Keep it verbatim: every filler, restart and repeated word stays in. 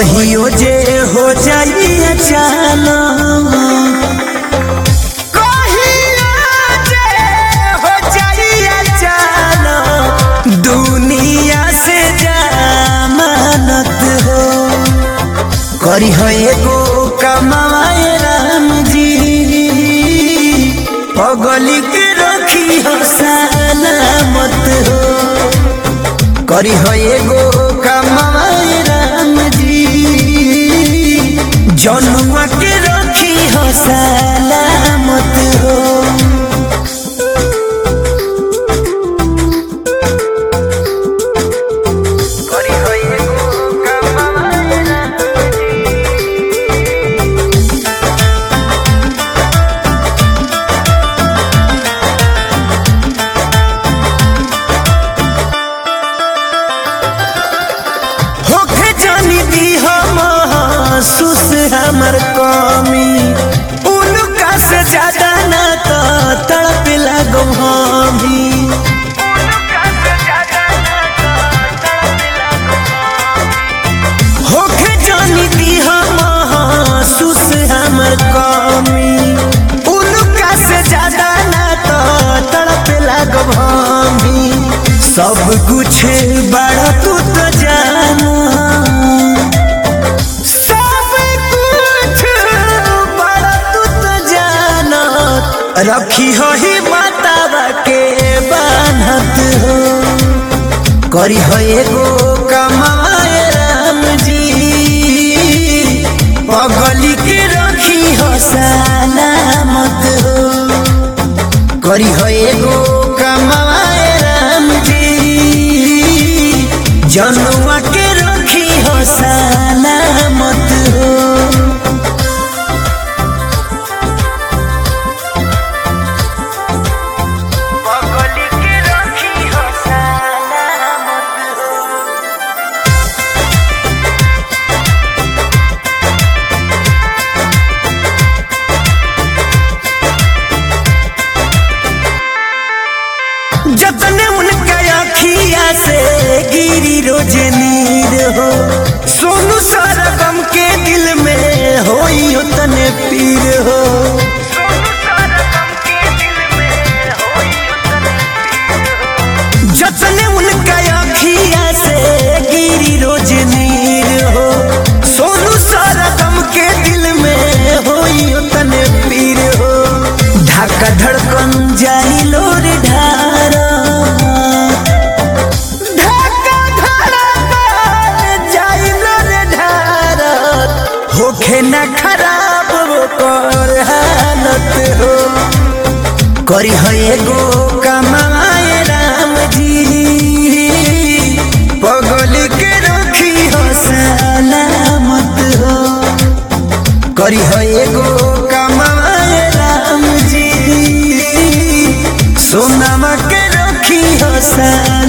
कहियो जे हो जाई अचानक, कहियो जे हो जाई अचानक, दुनिया से जमानत हो करी है एगो कमाए राम जी, पगली के रखी हो सलामत हो करी है एगो कमाए राम जी, जनुआ के रखी हो सलामत हो। महसूस हमर कमी उनका से ज्यादा न तो तड़प लगो हमी, होके जानी दी हम महसूस हमर कमी उनका से ज्यादा न तो तड़प लगो हमी, सब कुछ बड़ा तू तो जाना रखी हो ही माता के बान्हत हो करी हो एगो कमाए राम जी, पगली के रखी हो सलामत हो करी हो एगो कमाए राम जी, जनुआ के रखी हो सलामत हो। जतने उनका अखिया से गिरी रोज नीर हो, सोनू सरगम के दिल में होई उतने पीर हो, जतने उनका अखिया से गिरी रोज नीर हो, सोनू सरगम के दिल में होई उतने पीर हो, धक्का धड़कन जाई लोर ढार होखे न खराब कर हालत हो करी है एगो कमाए राम जी, पगली के रखी हो सलामत हो करी है एगो कमाए राम जी, सोनमा के रखी हो सलामत।